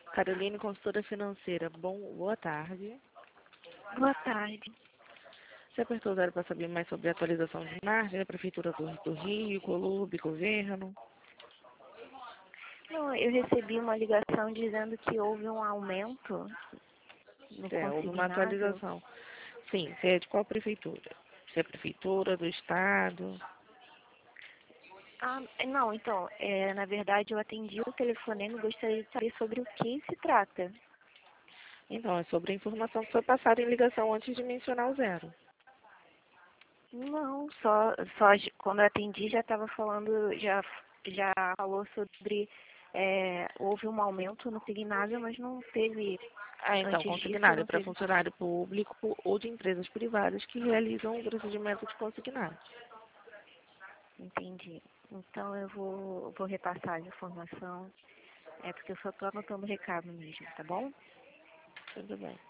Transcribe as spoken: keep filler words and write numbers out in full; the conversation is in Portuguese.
Caroline, consultora financeira. Bom, boa tarde. Boa tarde. Você apertou o zero para saber mais sobre a atualização de margem da Prefeitura do, do Rio, Colube, governo? Não, eu recebi uma ligação dizendo que houve um aumento no É, houve uma consignado. atualização. Sim, você é de qual prefeitura? Você é prefeitura do estado? Ah, não, então, é, na verdade eu atendi o telefonema e gostaria de saber sobre o que se trata. Então, é sobre a informação que foi passada em ligação antes de mencionar o zero. Não, só, só j- quando eu atendi já estava falando, já, já falou sobre, é, houve um aumento no consignado, mas não teve, Ah, então, antes disso consignado é não para teve. funcionário público ou de empresas privadas que realizam o procedimento de consignado. Entendi. Então eu vou, vou repassar a informação, é porque eu só estou anotando o recado mesmo, tá bom? Tudo bem.